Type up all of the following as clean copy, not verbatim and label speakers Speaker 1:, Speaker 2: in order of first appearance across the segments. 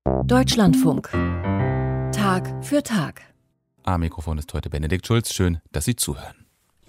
Speaker 1: Deutschlandfunk. Tag für Tag.
Speaker 2: Am Mikrofon ist heute Benedikt Schulz. Schön, dass Sie zuhören.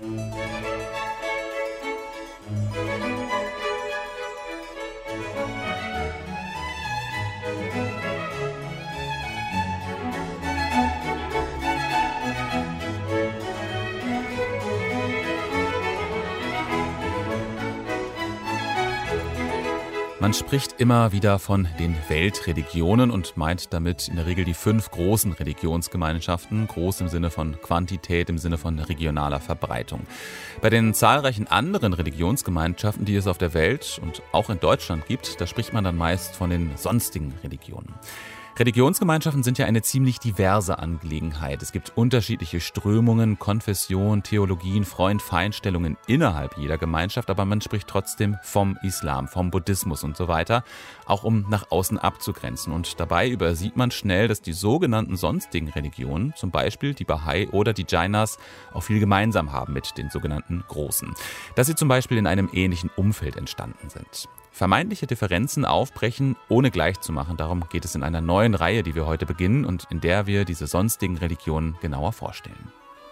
Speaker 2: Man spricht immer wieder von den Weltreligionen und meint damit in der Regel die 5 großen Religionsgemeinschaften, groß im Sinne von Quantität, im Sinne von regionaler Verbreitung. Bei den zahlreichen anderen Religionsgemeinschaften, die es auf der Welt und auch in Deutschland gibt, da spricht man dann meist von den sonstigen Religionen. Religionsgemeinschaften sind ja eine ziemlich diverse Angelegenheit. Es gibt unterschiedliche Strömungen, Konfessionen, Theologien, Freund-Feind-Stellungen innerhalb jeder Gemeinschaft, aber man spricht trotzdem vom Islam, vom Buddhismus und so weiter, auch um nach außen abzugrenzen. Und dabei übersieht man schnell, dass die sogenannten sonstigen Religionen, zum Beispiel die Bahai oder die Jainas, auch viel gemeinsam haben mit den sogenannten Großen. Dass sie zum Beispiel in einem ähnlichen Umfeld entstanden sind. Vermeintliche Differenzen aufbrechen, ohne gleichzumachen. Darum geht es in einer neuen Reihe, die wir heute beginnen und in der wir diese sonstigen Religionen genauer vorstellen.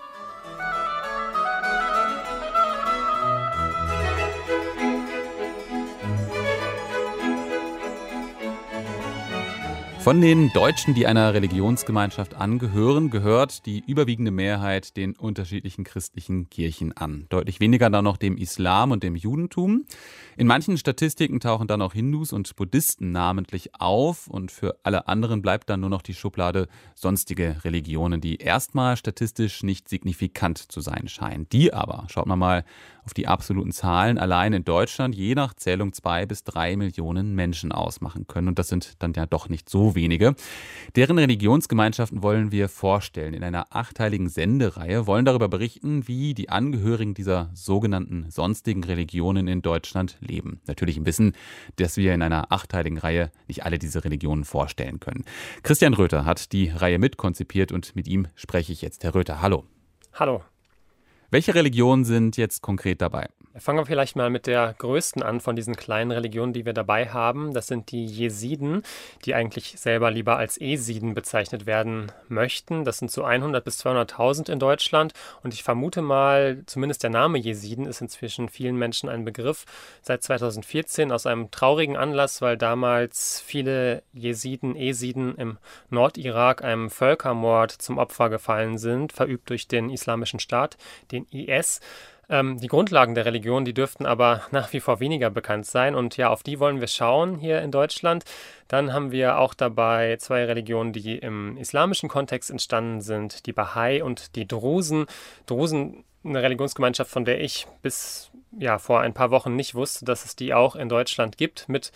Speaker 2: Von den Deutschen, die einer Religionsgemeinschaft angehören, gehört die überwiegende Mehrheit den unterschiedlichen christlichen Kirchen an. Deutlich weniger dann noch dem Islam und dem Judentum. In manchen Statistiken tauchen dann auch Hindus und Buddhisten namentlich auf und für alle anderen bleibt dann nur noch die Schublade sonstige Religionen, die erstmal statistisch nicht signifikant zu sein scheinen. Die aber, schaut man mal auf die absoluten Zahlen, allein in Deutschland je nach Zählung 2 bis 3 Millionen Menschen ausmachen können. Und das sind dann ja doch nicht so wenige. Deren Religionsgemeinschaften wollen wir vorstellen. In einer 8-teiligen Sendereihe wollen darüber berichten, wie die Angehörigen dieser sogenannten sonstigen Religionen in Deutschland leben. Natürlich im Wissen, dass wir in einer 8-teiligen Reihe nicht alle diese Religionen vorstellen können. Christian Röther hat die Reihe mitkonzipiert und mit ihm spreche ich jetzt. Herr Röther, hallo.
Speaker 3: Hallo.
Speaker 2: Welche Religionen sind jetzt konkret dabei?
Speaker 3: Fangen wir vielleicht mal mit der größten an von diesen kleinen Religionen, die wir dabei haben. Das sind die Jesiden, die eigentlich selber lieber als Esiden bezeichnet werden möchten. Das sind so 100 bis 200.000 in Deutschland. Und ich vermute mal, zumindest der Name Jesiden ist inzwischen vielen Menschen ein Begriff. Seit 2014 aus einem traurigen Anlass, weil damals viele Esiden im Nordirak einem Völkermord zum Opfer gefallen sind, verübt durch den Islamischen Staat, den IS. Die Grundlagen der Religion, die dürften aber nach wie vor weniger bekannt sein. Und ja, auf die wollen wir schauen hier in Deutschland. Dann haben wir auch dabei 2 Religionen, die im islamischen Kontext entstanden sind. Die Bahai und die Drusen. Drusen, eine Religionsgemeinschaft, von der ich bis vor ein paar Wochen nicht wusste, dass es die auch in Deutschland gibt, mit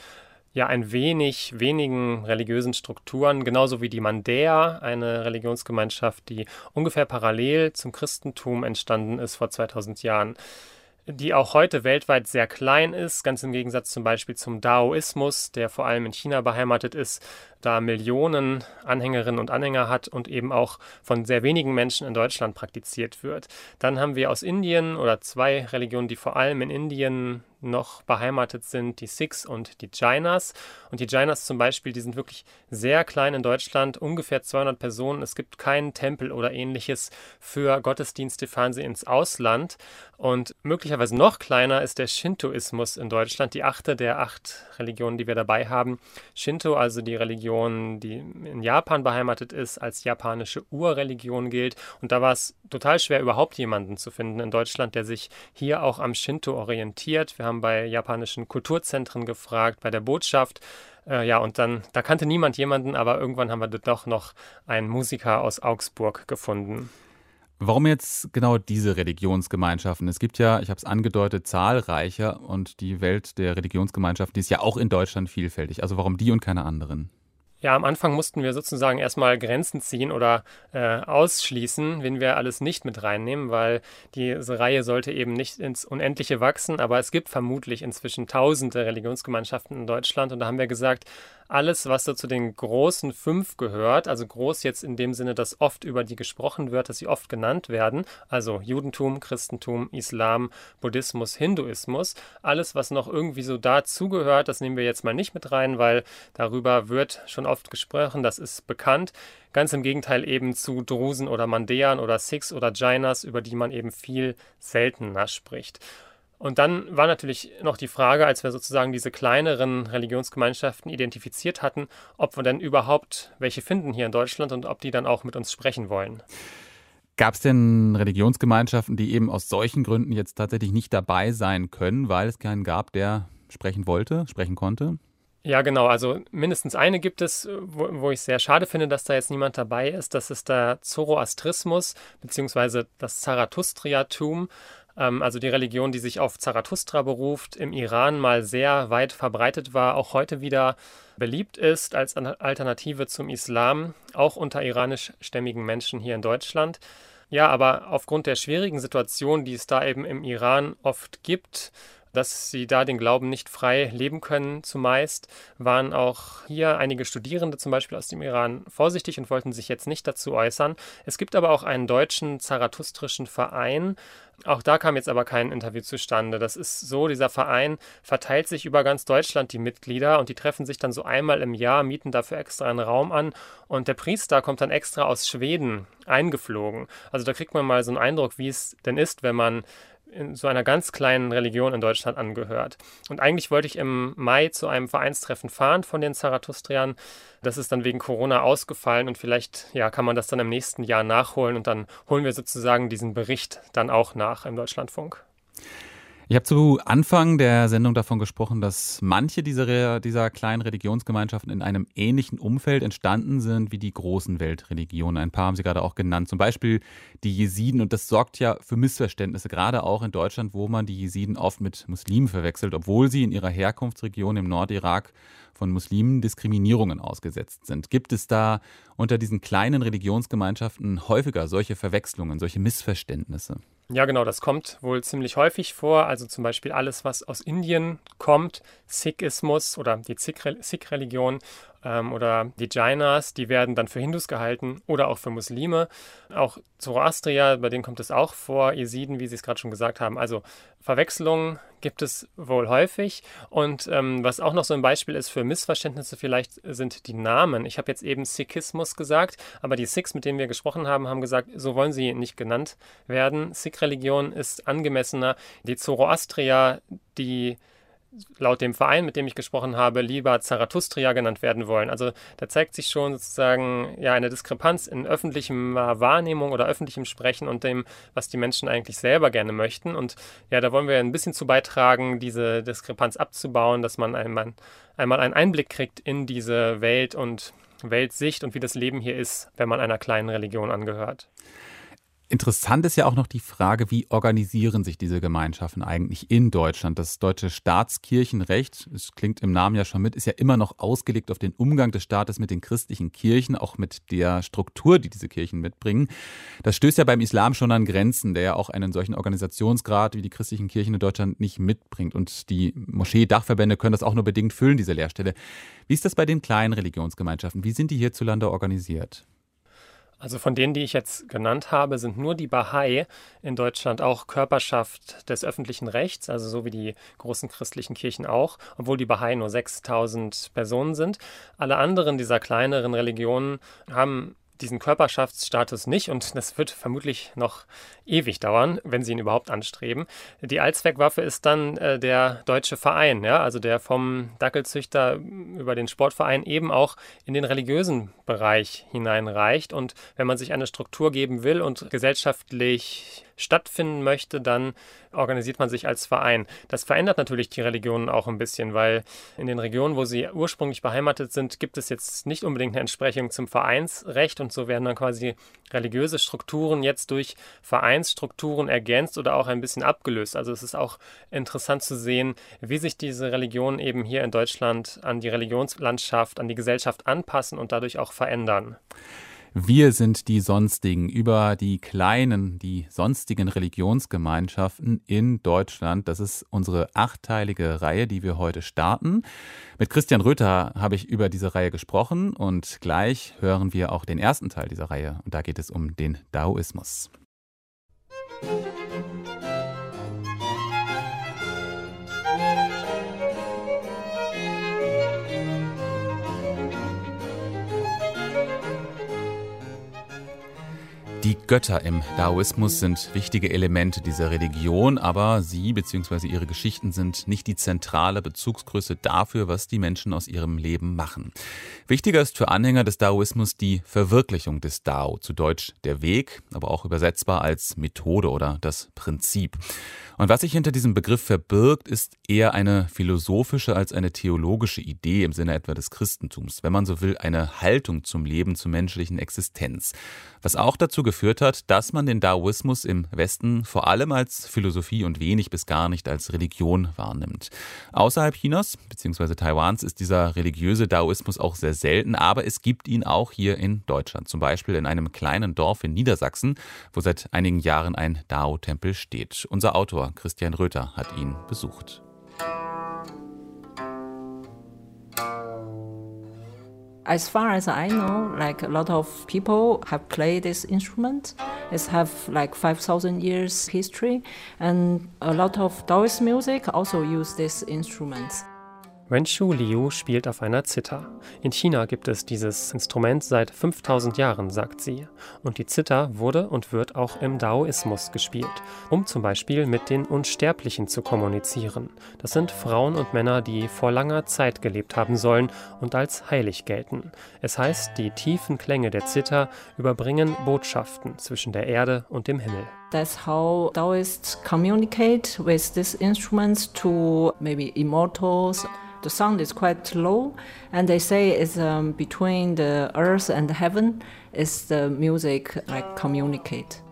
Speaker 3: wenigen religiösen Strukturen, genauso wie die Mandäer, eine Religionsgemeinschaft, die ungefähr parallel zum Christentum entstanden ist vor 2000 Jahren, die auch heute weltweit sehr klein ist, ganz im Gegensatz zum Beispiel zum Daoismus, der vor allem in China beheimatet ist, da Millionen Anhängerinnen und Anhänger hat und eben auch von sehr wenigen Menschen in Deutschland praktiziert wird. Dann haben wir aus Indien oder 2 Religionen, die vor allem in Indien noch beheimatet sind, die Sikhs und die Jainas. Und die Jainas zum Beispiel, die sind wirklich sehr klein in Deutschland, ungefähr 200 Personen. Es gibt keinen Tempel oder ähnliches für Gottesdienste, fahren sie ins Ausland. Und möglicherweise noch kleiner ist der Shintoismus in Deutschland, die 8. der 8 Religionen, die wir dabei haben. Shinto, also die Religion, die in Japan beheimatet ist, als japanische Urreligion gilt. Und da war es total schwer, überhaupt jemanden zu finden in Deutschland, der sich hier auch am Shinto orientiert. Wir haben bei japanischen Kulturzentren gefragt, bei der Botschaft. Und dann, da kannte niemand jemanden, aber irgendwann haben wir doch noch einen Musiker aus Augsburg gefunden.
Speaker 2: Warum jetzt genau diese Religionsgemeinschaften? Es gibt ja, ich habe es angedeutet, zahlreiche und die Welt der Religionsgemeinschaften, die ist ja auch in Deutschland vielfältig. Also warum die und keine anderen?
Speaker 3: Ja, am Anfang mussten wir sozusagen erstmal Grenzen ziehen oder ausschließen, wen wir alles nicht mit reinnehmen, weil diese Reihe sollte eben nicht ins Unendliche wachsen. Aber es gibt vermutlich inzwischen tausende Religionsgemeinschaften in Deutschland und da haben wir gesagt, alles, was so zu den großen 5 gehört, also groß jetzt in dem Sinne, dass oft über die gesprochen wird, dass sie oft genannt werden, also Judentum, Christentum, Islam, Buddhismus, Hinduismus, alles, was noch irgendwie so dazugehört, das nehmen wir jetzt mal nicht mit rein, weil darüber wird schon oft gesprochen, das ist bekannt. Ganz im Gegenteil eben zu Drusen oder Mandean oder Sikhs oder Jainas, über die man eben viel seltener spricht. Und dann war natürlich noch die Frage, als wir sozusagen diese kleineren Religionsgemeinschaften identifiziert hatten, ob wir denn überhaupt welche finden hier in Deutschland und ob die dann auch mit uns sprechen wollen.
Speaker 2: Gab es denn Religionsgemeinschaften, die eben aus solchen Gründen jetzt tatsächlich nicht dabei sein können, weil es keinen gab, der sprechen wollte, sprechen konnte?
Speaker 3: Ja, genau. Also mindestens eine gibt es, wo ich sehr schade finde, dass da jetzt niemand dabei ist. Das ist der Zoroastrismus beziehungsweise das Zarathustriatum. Also die Religion, die sich auf Zarathustra beruft, im Iran mal sehr weit verbreitet war, auch heute wieder beliebt ist als Alternative zum Islam, auch unter iranischstämmigen Menschen hier in Deutschland. Ja, aber aufgrund der schwierigen Situation, die es da eben im Iran oft gibt, dass sie da den Glauben nicht frei leben können zumeist, waren auch hier einige Studierende zum Beispiel aus dem Iran vorsichtig und wollten sich jetzt nicht dazu äußern. Es gibt aber auch einen deutschen zarathustrischen Verein. Auch da kam jetzt aber kein Interview zustande. Das ist so, dieser Verein verteilt sich über ganz Deutschland, die Mitglieder, und die treffen sich dann so einmal im Jahr, mieten dafür extra einen Raum an und der Priester kommt dann extra aus Schweden eingeflogen. Also da kriegt man mal so einen Eindruck, wie es denn ist, wenn man in so einer ganz kleinen Religion in Deutschland angehört. Und eigentlich wollte ich im Mai zu einem Vereinstreffen fahren von den Zarathustriern. Das ist dann wegen Corona ausgefallen und vielleicht kann man das dann im nächsten Jahr nachholen und dann holen wir sozusagen diesen Bericht dann auch nach im Deutschlandfunk.
Speaker 2: Ich habe zu Anfang der Sendung davon gesprochen, dass manche dieser kleinen Religionsgemeinschaften in einem ähnlichen Umfeld entstanden sind wie die großen Weltreligionen. Ein paar haben Sie gerade auch genannt, zum Beispiel die Jesiden. Und das sorgt ja für Missverständnisse, gerade auch in Deutschland, wo man die Jesiden oft mit Muslimen verwechselt, obwohl sie in ihrer Herkunftsregion im Nordirak von Muslimen Diskriminierungen ausgesetzt sind. Gibt es da unter diesen kleinen Religionsgemeinschaften häufiger solche Verwechslungen, solche Missverständnisse?
Speaker 3: Ja, genau, das kommt wohl ziemlich häufig vor. Also zum Beispiel alles, was aus Indien kommt, Sikhismus oder die Sikh-Religion oder die Jainas, die werden dann für Hindus gehalten oder auch für Muslime. Auch Zoroastrier, bei denen kommt es auch vor, Jesiden, wie Sie es gerade schon gesagt haben. Also Verwechslungen gibt es wohl häufig. Und was auch noch so ein Beispiel ist für Missverständnisse vielleicht, sind die Namen. Ich habe jetzt eben Sikhismus gesagt, aber die Sikhs, mit denen wir gesprochen haben, haben gesagt, so wollen sie nicht genannt werden. Sikh-Religion ist angemessener. Die Zoroastrier, die laut dem Verein, mit dem ich gesprochen habe, lieber Zarathustra genannt werden wollen. Also da zeigt sich schon sozusagen eine Diskrepanz in öffentlicher Wahrnehmung oder öffentlichem Sprechen und dem, was die Menschen eigentlich selber gerne möchten. Und da wollen wir ein bisschen zu beitragen, diese Diskrepanz abzubauen, dass man einmal einen Einblick kriegt in diese Welt und Weltsicht und wie das Leben hier ist, wenn man einer kleinen Religion angehört.
Speaker 2: Interessant ist ja auch noch die Frage, wie organisieren sich diese Gemeinschaften eigentlich in Deutschland? Das deutsche Staatskirchenrecht, es klingt im Namen ja schon mit, ist ja immer noch ausgelegt auf den Umgang des Staates mit den christlichen Kirchen, auch mit der Struktur, die diese Kirchen mitbringen. Das stößt ja beim Islam schon an Grenzen, der ja auch einen solchen Organisationsgrad wie die christlichen Kirchen in Deutschland nicht mitbringt. Und die Moschee-Dachverbände können das auch nur bedingt füllen, diese Leerstelle. Wie ist das bei den kleinen Religionsgemeinschaften? Wie sind die hierzulande organisiert?
Speaker 3: Also von denen, die ich jetzt genannt habe, sind nur die Bahai in Deutschland auch Körperschaft des öffentlichen Rechts, also so wie die großen christlichen Kirchen auch, obwohl die Bahai nur 6.000 Personen sind. Alle anderen dieser kleineren Religionen haben diesen Körperschaftsstatus nicht und das wird vermutlich noch ewig dauern, wenn sie ihn überhaupt anstreben. Die Allzweckwaffe ist dann der deutsche Verein, also der vom Dackelzüchter über den Sportverein eben auch in den religiösen Bereich hineinreicht. Und wenn man sich eine Struktur geben will und gesellschaftlich stattfinden möchte, dann organisiert man sich als Verein. Das verändert natürlich die Religionen auch ein bisschen, weil in den Regionen, wo sie ursprünglich beheimatet sind, gibt es jetzt nicht unbedingt eine Entsprechung zum Vereinsrecht und so werden dann quasi religiöse Strukturen jetzt durch Vereinsstrukturen ergänzt oder auch ein bisschen abgelöst. Also es ist auch interessant zu sehen, wie sich diese Religionen eben hier in Deutschland an die Religionslandschaft, an die Gesellschaft anpassen und dadurch auch verändern.
Speaker 2: Wir sind die Sonstigen, über die kleinen, die sonstigen Religionsgemeinschaften in Deutschland. Das ist unsere 8-teilige Reihe, die wir heute starten. Mit Christian Röther habe ich über diese Reihe gesprochen und gleich hören wir auch den ersten Teil dieser Reihe. Und da geht es um den Daoismus. Die Götter im Daoismus sind wichtige Elemente dieser Religion, aber sie bzw. ihre Geschichten sind nicht die zentrale Bezugsgröße dafür, was die Menschen aus ihrem Leben machen. Wichtiger ist für Anhänger des Daoismus die Verwirklichung des Dao, zu Deutsch der Weg, aber auch übersetzbar als Methode oder das Prinzip. Und was sich hinter diesem Begriff verbirgt, ist eher eine philosophische als eine theologische Idee im Sinne etwa des Christentums, wenn man so will, eine Haltung zum Leben, zur menschlichen Existenz. Was auch dazu geführt hat, dass man den Daoismus im Westen vor allem als Philosophie und wenig bis gar nicht als Religion wahrnimmt. Außerhalb Chinas bzw. Taiwans ist dieser religiöse Daoismus auch sehr selten, aber es gibt ihn auch hier in Deutschland, zum Beispiel in einem kleinen Dorf in Niedersachsen, wo seit einigen Jahren ein Dao-Tempel steht. Unser Autor Christian Röther hat ihn besucht.
Speaker 4: As far as I know, like a lot of people have played this instrument. It have like 5,000 years history, and a lot of Taoist music also use these instruments.
Speaker 3: Wenshu Liu spielt auf einer Zither. In China gibt es dieses Instrument seit 5000 Jahren, sagt sie. Und die Zither wurde und wird auch im Daoismus gespielt, um zum Beispiel mit den Unsterblichen zu kommunizieren. Das sind Frauen und Männer, die vor langer Zeit gelebt haben sollen und als heilig gelten. Es heißt, die tiefen Klänge der Zither überbringen Botschaften zwischen der Erde und dem Himmel.
Speaker 4: That's how Taoists communicate with these instruments to maybe immortals. The sound is quite low, and they say it's between the earth and heaven is the music like communicate.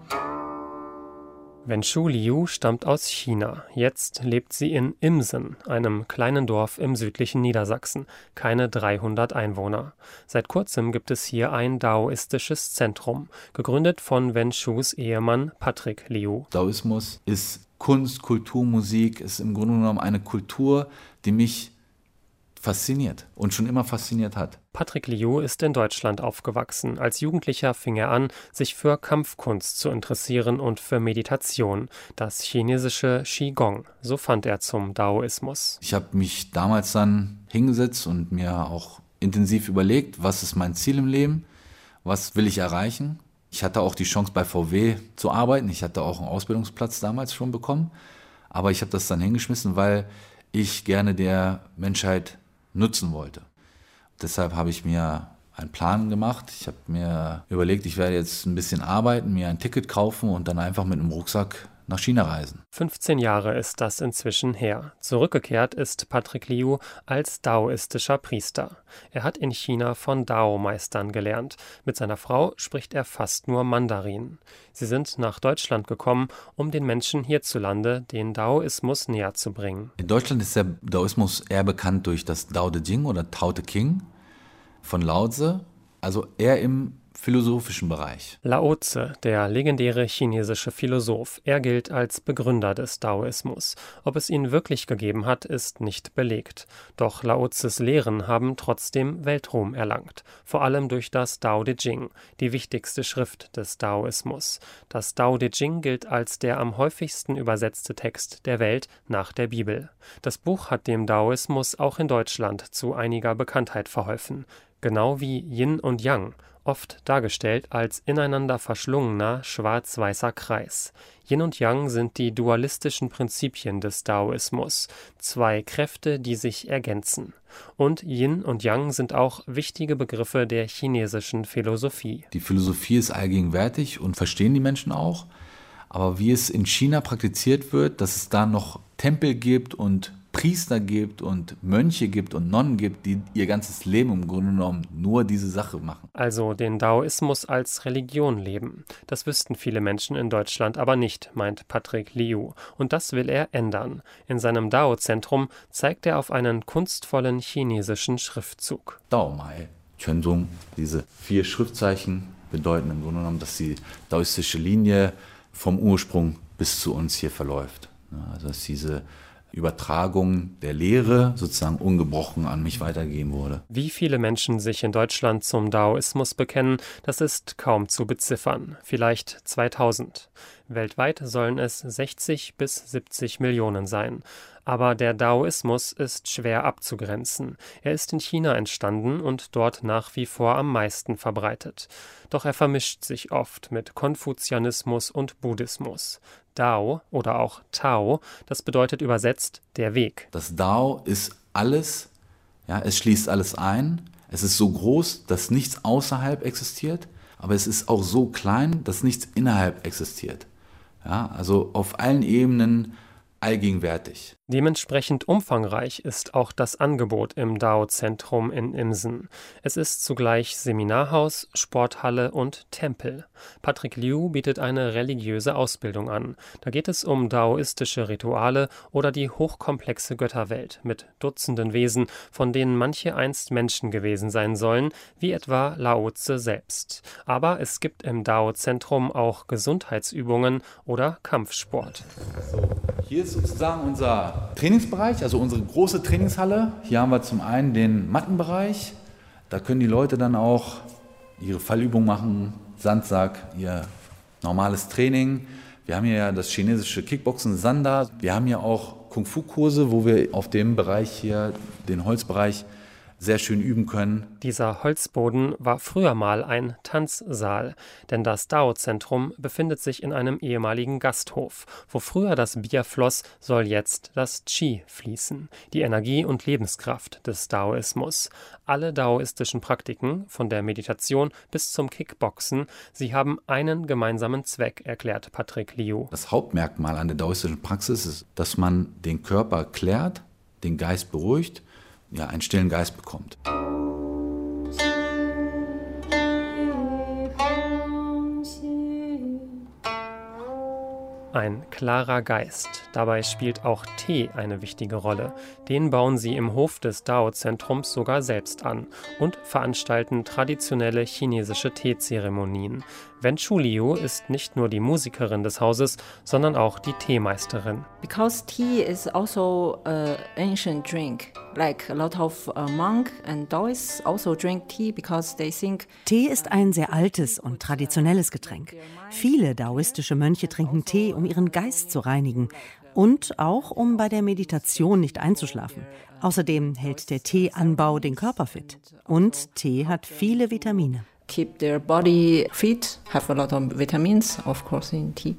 Speaker 3: Wenshu Liu stammt aus China. Jetzt lebt sie in Imsen, einem kleinen Dorf im südlichen Niedersachsen. Keine 300 Einwohner. Seit kurzem gibt es hier ein daoistisches Zentrum, gegründet von Wenshus Ehemann Patrick Liu.
Speaker 5: Daoismus ist Kunst, Kultur, Musik, ist im Grunde genommen eine Kultur, die mich fasziniert und schon immer fasziniert hat.
Speaker 3: Patrick Liu ist in Deutschland aufgewachsen. Als Jugendlicher fing er an, sich für Kampfkunst zu interessieren und für Meditation, das chinesische Qigong. So fand er zum Daoismus.
Speaker 5: Ich habe mich damals dann hingesetzt und mir auch intensiv überlegt, was ist mein Ziel im Leben, was will ich erreichen. Ich hatte auch die Chance bei VW zu arbeiten, ich hatte auch einen Ausbildungsplatz damals schon bekommen, aber ich habe das dann hingeschmissen, weil ich gerne der Menschheit nutzen wollte. Deshalb habe ich mir einen Plan gemacht. Ich habe mir überlegt, ich werde jetzt ein bisschen arbeiten, mir ein Ticket kaufen und dann einfach mit einem Rucksack nach China reisen.
Speaker 3: 15 Jahre ist das inzwischen her. Zurückgekehrt ist Patrick Liu als daoistischer Priester. Er hat in China von Dao-Meistern gelernt. Mit seiner Frau spricht er fast nur Mandarin. Sie sind nach Deutschland gekommen, um den Menschen hierzulande den Daoismus näher zu bringen.
Speaker 5: In Deutschland ist der Daoismus eher bekannt durch das Tao Te Ching oder Tao Te Ching von Lao Tse, also eher im philosophischen Bereich.
Speaker 3: Lao Tse, der legendäre chinesische Philosoph, er gilt als Begründer des Daoismus. Ob es ihn wirklich gegeben hat, ist nicht belegt. Doch Lao Tses Lehren haben trotzdem Weltruhm erlangt, vor allem durch das Tao Te Ching, die wichtigste Schrift des Daoismus. Das Tao Te Ching gilt als der am häufigsten übersetzte Text der Welt nach der Bibel. Das Buch hat dem Daoismus auch in Deutschland zu einiger Bekanntheit verholfen, genau wie Yin und Yang, oft dargestellt als ineinander verschlungener schwarz-weißer Kreis. Yin und Yang sind die dualistischen Prinzipien des Daoismus, zwei Kräfte, die sich ergänzen. Und Yin und Yang sind auch wichtige Begriffe der chinesischen Philosophie.
Speaker 5: Die Philosophie ist allgegenwärtig und verstehen die Menschen auch. Aber wie es in China praktiziert wird, dass es da noch Tempel gibt und Priester gibt und Mönche gibt und Nonnen gibt, die ihr ganzes Leben im Grunde genommen nur diese Sache machen.
Speaker 3: Also den Daoismus als Religion leben. Das wüssten viele Menschen in Deutschland aber nicht, meint Patrick Liu. Und das will er ändern. In seinem Dao-Zentrum zeigt er auf einen kunstvollen chinesischen Schriftzug.
Speaker 5: Dao Mai, Quanzhong, diese 4 Schriftzeichen bedeuten im Grunde genommen, dass die daoistische Linie vom Ursprung bis zu uns hier verläuft. Also dass diese Übertragung der Lehre sozusagen ungebrochen an mich weitergegeben wurde.
Speaker 3: Wie viele Menschen sich in Deutschland zum Daoismus bekennen, das ist kaum zu beziffern. Vielleicht 2000. Weltweit sollen es 60 bis 70 Millionen sein. Aber der Daoismus ist schwer abzugrenzen. Er ist in China entstanden und dort nach wie vor am meisten verbreitet. Doch er vermischt sich oft mit Konfuzianismus und Buddhismus. Dao oder auch Tao, das bedeutet übersetzt der Weg.
Speaker 5: Das Dao ist alles, ja, es schließt alles ein. Es ist so groß, dass nichts außerhalb existiert, aber es ist auch so klein, dass nichts innerhalb existiert. Ja, also auf allen Ebenen allgegenwärtig.
Speaker 3: Dementsprechend umfangreich ist auch das Angebot im Dao-Zentrum in Imsen. Es ist zugleich Seminarhaus, Sporthalle und Tempel. Patrick Liu bietet eine religiöse Ausbildung an. Da geht es um daoistische Rituale oder die hochkomplexe Götterwelt mit Dutzenden Wesen, von denen manche einst Menschen gewesen sein sollen, wie etwa Lao Tse selbst. Aber es gibt im Dao-Zentrum auch Gesundheitsübungen oder Kampfsport.
Speaker 5: Hier ist sozusagen unser Trainingsbereich, also unsere große Trainingshalle. Hier haben wir zum einen den Mattenbereich. Da können die Leute dann auch ihre Fallübung machen, Sandsack, ihr normales Training. Wir haben hier ja das chinesische Kickboxen, Sanda. Wir haben hier auch Kung-Fu-Kurse, wo wir auf dem Bereich hier, den Holzbereich, sehr schön üben können.
Speaker 3: Dieser Holzboden war früher mal ein Tanzsaal, denn das Dao-Zentrum befindet sich in einem ehemaligen Gasthof. Wo früher das Bier floss, soll jetzt das Qi fließen, die Energie und Lebenskraft des Daoismus. Alle daoistischen Praktiken, von der Meditation bis zum Kickboxen, sie haben einen gemeinsamen Zweck, erklärt Patrick Liu.
Speaker 5: Das Hauptmerkmal an der daoistischen Praxis ist, dass man den Körper klärt, den Geist beruhigt, ja, einen stillen Geist bekommt.
Speaker 3: Ein klarer Geist. Dabei spielt auch Tee eine wichtige Rolle. Den bauen sie im Hof des Dao-Zentrums sogar selbst an und veranstalten traditionelle chinesische Teezeremonien. Wen Shuliu ist nicht nur die Musikerin des Hauses, sondern auch die Teemeisterin.
Speaker 4: Because tea is also an ancient drink. Like a lot of monks and Taoists also drink tea because they think
Speaker 6: Tee ist ein sehr altes und traditionelles Getränk. Viele daoistische Mönche trinken Tee, um ihren Geist zu reinigen und auch um bei der Meditation nicht einzuschlafen. Außerdem hält der Teeanbau den Körper fit. Und Tee hat viele Vitamine.
Speaker 4: keep their body fit, have a lot of vitamins, of course, in tea.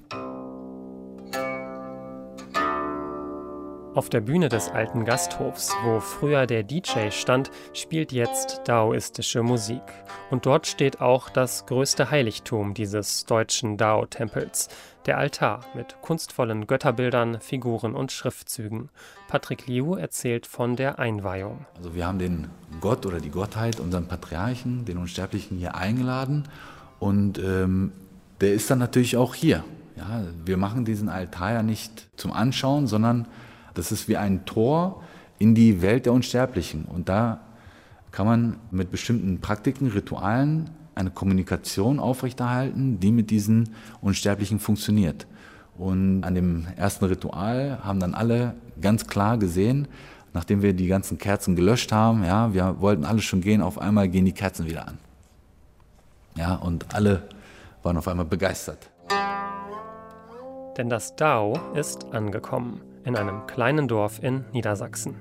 Speaker 3: Auf der Bühne des alten Gasthofs, wo früher der DJ stand, spielt jetzt daoistische Musik. Und dort steht auch das größte Heiligtum dieses deutschen Dao-Tempels, der Altar mit kunstvollen Götterbildern, Figuren und Schriftzügen. Patrick Liu erzählt von der Einweihung.
Speaker 5: Also wir haben den Gott oder die Gottheit, unseren Patriarchen, den Unsterblichen, hier eingeladen. Und der ist dann natürlich auch hier. Ja, wir machen diesen Altar ja nicht zum Anschauen, sondern das ist wie ein Tor in die Welt der Unsterblichen. Und da kann man mit bestimmten Praktiken, Ritualen eine Kommunikation aufrechterhalten, die mit diesen Unsterblichen funktioniert. Und an dem ersten Ritual haben dann alle ganz klar gesehen, nachdem wir die ganzen Kerzen gelöscht haben, ja, wir wollten alle schon gehen, auf einmal gehen die Kerzen wieder an. Ja, und alle waren auf einmal begeistert.
Speaker 3: Denn das Dao ist angekommen. In einem kleinen Dorf in Niedersachsen.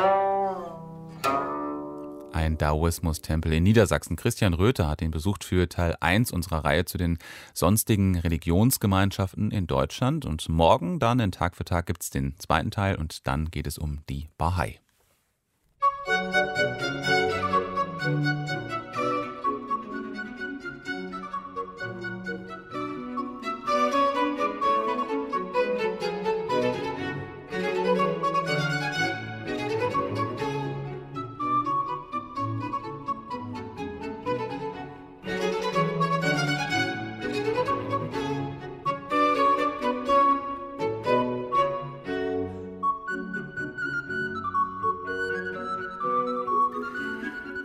Speaker 2: Ein Daoismus-Tempel in Niedersachsen. Christian Röther hat ihn besucht für Teil 1 unserer Reihe zu den sonstigen Religionsgemeinschaften in Deutschland. Und morgen dann in Tag für Tag gibt es den zweiten Teil und dann geht es um die Bahai.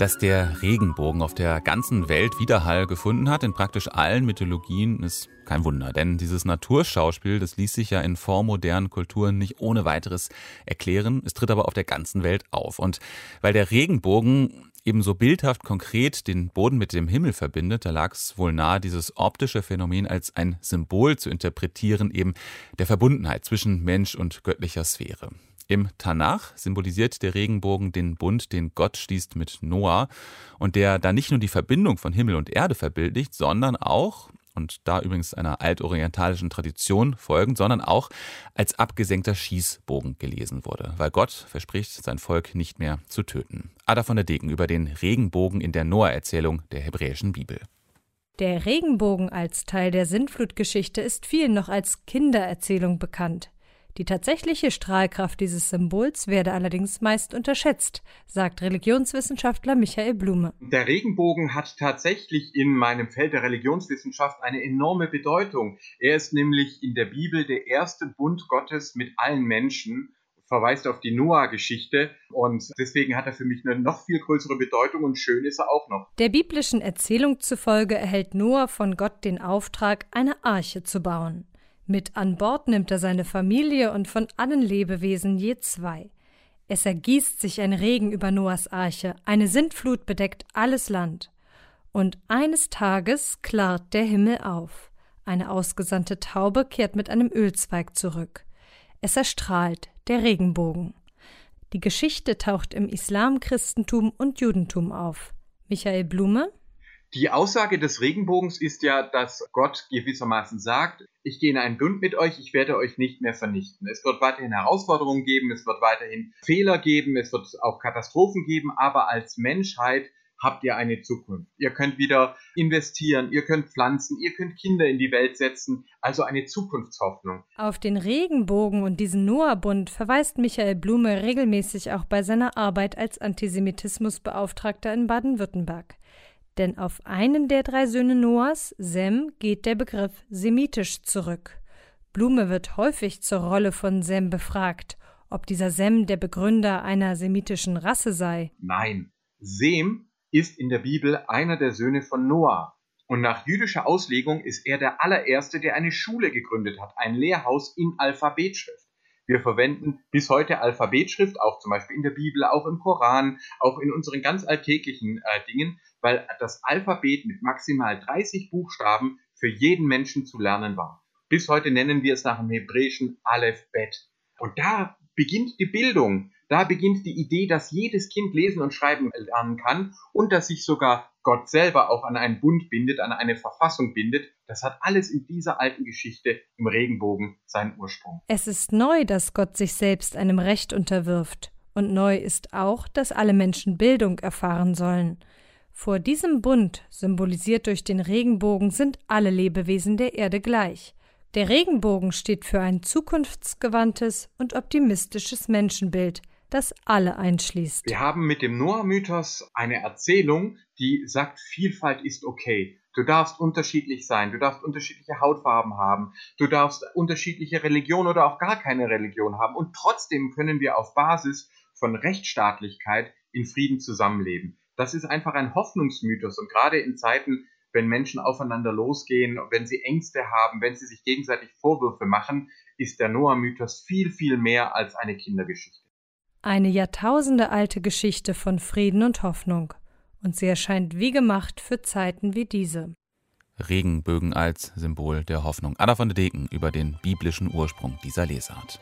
Speaker 2: Dass der Regenbogen auf der ganzen Welt Widerhall gefunden hat, in praktisch allen Mythologien, ist kein Wunder. Denn dieses Naturschauspiel, das ließ sich ja in vormodernen Kulturen nicht ohne weiteres erklären. Es tritt aber auf der ganzen Welt auf. Und weil der Regenbogen eben so bildhaft konkret den Boden mit dem Himmel verbindet, da lag es wohl nahe, dieses optische Phänomen als ein Symbol zu interpretieren, eben der Verbundenheit zwischen Mensch und göttlicher Sphäre. Im Tanach symbolisiert der Regenbogen den Bund, den Gott schließt mit Noah und der da nicht nur die Verbindung von Himmel und Erde verbildlicht, sondern auch, und da übrigens einer altorientalischen Tradition folgend, sondern auch als abgesenkter Schießbogen gelesen wurde, weil Gott verspricht, sein Volk nicht mehr zu töten. Ada von der Deken über den Regenbogen in der Noah-Erzählung der hebräischen Bibel.
Speaker 7: Der Regenbogen als Teil der Sintflutgeschichte ist vielen noch als Kindererzählung bekannt. Die tatsächliche Strahlkraft dieses Symbols werde allerdings meist unterschätzt, sagt Religionswissenschaftler Michael Blume.
Speaker 8: Der Regenbogen hat tatsächlich in meinem Feld der Religionswissenschaft eine enorme Bedeutung. Er ist nämlich in der Bibel der erste Bund Gottes mit allen Menschen, verweist auf die Noah-Geschichte und deswegen hat er für mich eine noch viel größere Bedeutung und schön ist er auch noch.
Speaker 7: Der biblischen Erzählung zufolge erhält Noah von Gott den Auftrag, eine Arche zu bauen. Mit an Bord nimmt er seine Familie und von allen Lebewesen je 2. Es ergießt sich ein Regen über Noahs Arche, eine Sintflut bedeckt alles Land. Und eines Tages klart der Himmel auf. Eine ausgesandte Taube kehrt mit einem Ölzweig zurück. Es erstrahlt, der Regenbogen. Die Geschichte taucht im Islam, Christentum und Judentum auf. Michael Blume?
Speaker 8: Die Aussage des Regenbogens ist ja, dass Gott gewissermaßen sagt, ich gehe in einen Bund mit euch, ich werde euch nicht mehr vernichten. Es wird weiterhin Herausforderungen geben, es wird weiterhin Fehler geben, es wird auch Katastrophen geben, aber als Menschheit habt ihr eine Zukunft. Ihr könnt wieder investieren, ihr könnt pflanzen, ihr könnt Kinder in die Welt setzen, also eine Zukunftshoffnung.
Speaker 7: Auf den Regenbogen und diesen Noah-Bund verweist Michael Blume regelmäßig auch bei seiner Arbeit als Antisemitismusbeauftragter in Baden-Württemberg. Denn auf einen der 3 Söhne Noahs, Sem, geht der Begriff semitisch zurück. Blume wird häufig zur Rolle von Sem befragt, ob dieser Sem der Begründer einer semitischen Rasse sei.
Speaker 8: Nein, Sem ist in der Bibel einer der Söhne von Noah. Und nach jüdischer Auslegung ist er der allererste, der eine Schule gegründet hat, ein Lehrhaus in Alphabetschrift. Wir verwenden bis heute Alphabetschrift, auch zum Beispiel in der Bibel, auch im Koran, auch in unseren ganz alltäglichen Dingen, weil das Alphabet mit maximal 30 Buchstaben für jeden Menschen zu lernen war. Bis heute nennen wir es nach dem Hebräischen Aleph Bet. Und da beginnt die Bildung, da beginnt die Idee, dass jedes Kind lesen und schreiben lernen kann und dass sich sogar Gott selber auch an einen Bund bindet, an eine Verfassung bindet. Das hat alles in dieser alten Geschichte im Regenbogen seinen Ursprung.
Speaker 7: Es ist neu, dass Gott sich selbst einem Recht unterwirft. Und neu ist auch, dass alle Menschen Bildung erfahren sollen. Vor diesem Bund, symbolisiert durch den Regenbogen, sind alle Lebewesen der Erde gleich. Der Regenbogen steht für ein zukunftsgewandtes und optimistisches Menschenbild, das alle einschließt.
Speaker 8: Wir haben mit dem Noah-Mythos eine Erzählung, die sagt, Vielfalt ist okay. Du darfst unterschiedlich sein, du darfst unterschiedliche Hautfarben haben, du darfst unterschiedliche Religionen oder auch gar keine Religion haben und trotzdem können wir auf Basis von Rechtsstaatlichkeit in Frieden zusammenleben. Das ist einfach ein Hoffnungsmythos und gerade in Zeiten, wenn Menschen aufeinander losgehen, wenn sie Ängste haben, wenn sie sich gegenseitig Vorwürfe machen, ist der Noah-Mythos viel, viel mehr als eine Kindergeschichte.
Speaker 7: Eine jahrtausendealte Geschichte von Frieden und Hoffnung. Und sie erscheint wie gemacht für Zeiten wie diese.
Speaker 2: Regenbögen als Symbol der Hoffnung. Ada von der Deken über den biblischen Ursprung dieser Lesart.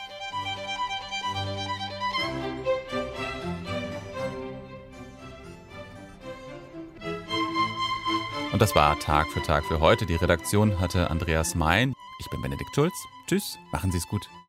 Speaker 2: Und das war Tag für heute. Die Redaktion hatte Andreas Mein. Ich bin Benedikt Schulz. Tschüss, machen Sie es gut.